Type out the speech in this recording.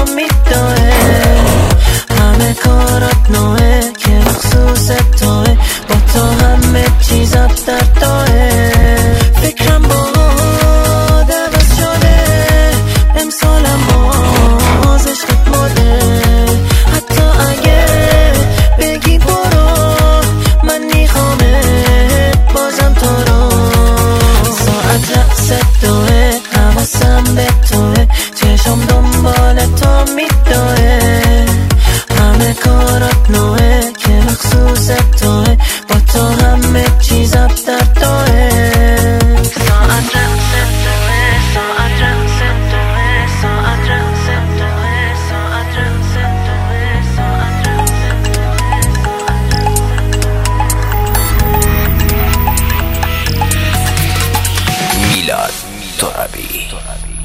میداره، همه کارات نوه که مخصوص توه، با تو همه چیزات در توه. فکرم با عوض شده، امسالم باز عشقت ماده، حتی اگه بگی برو من میخوامت بازم تو رو. ساعت رقص توه، حواسم به توه، چشم دنبال تو میدوه، همه کارات نوه که مخصوص توه، با تو همه چیزات در توه. ساعت رقص توه، ساعت رقص توه، ساعت رقص توه، ساعت رقص توه، ساعت رقص میلاد ترابی.